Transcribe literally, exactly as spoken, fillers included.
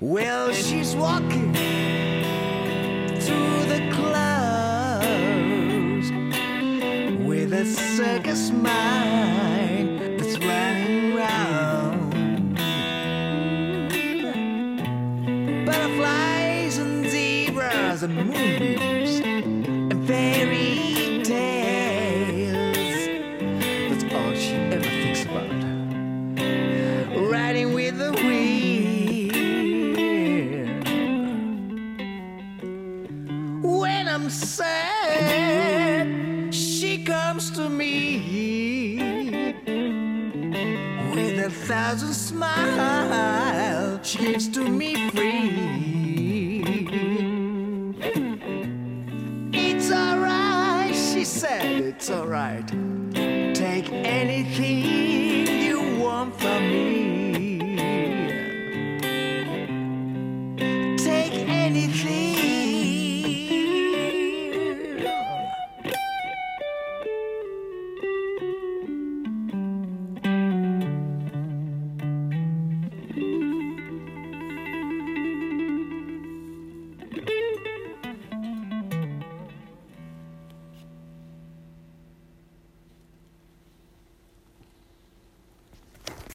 Well, she's walking through the clouds with a circus mind that's running round. Butterflies and zebras and moonbeams and fairy tales. That's all she ever thinks about. Riding with the wind. When I'm sad, she comes to me with a thousand smiles. She gives to me free. It's alright, she said, it's alright. Take anything